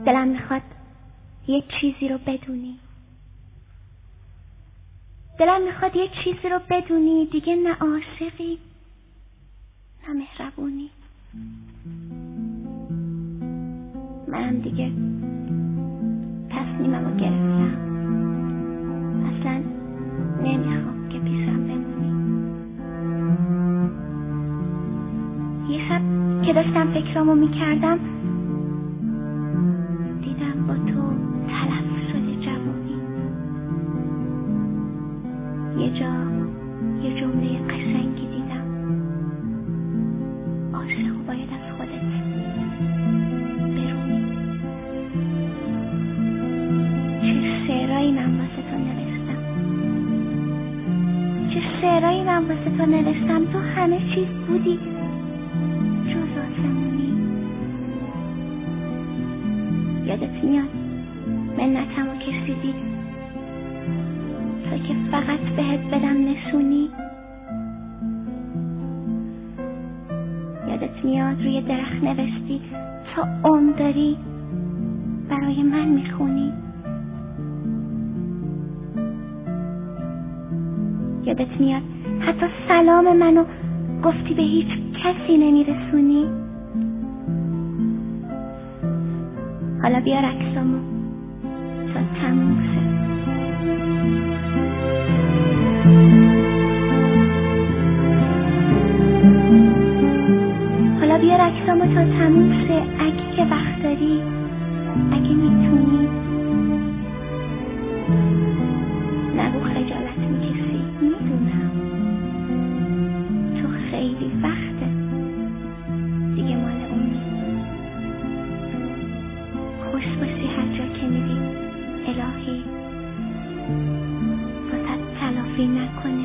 دلم میخواد یک چیزی رو بدونی. دلم میخواد یک چیزی رو بدونی، دیگه نه عاشقی نه مهربونی. منم دیگه تصمیمم رو گرفتم، اصلا نمیخوام که پیشم بمونی. یه شب که داشتم فکرامو میکردم دیدم با تو تلف شده جوونی. یه جا یه جمله قشنگی دیدم: عاشق باید از خودت برونی. چه شعرهایی من واسه تو نوشتم، چه شعرهایی من واسه تو نوشتم. تو همه چیز بودی جز آسمونی. یادت میاد منتمو کشیدی تا که فقط بهت بدم نشونی. یادت میاد روی درخت نوشتی تا عمر داری برای من میخونی. یادت میاد حتی سلام منو گفتی به هیچ کسی نمیرسونی. حالا بیار عکسامو تا تموم شه. حالا بیار عکسامو تا تموم شه. اگه که وقت داری، اگه میتونی. نگو خجالت میکشی، میدونم تو خیلی وقته دیگه مال اونی. خوش باشی هر جا که میری. الهی واسه تلافی نکنه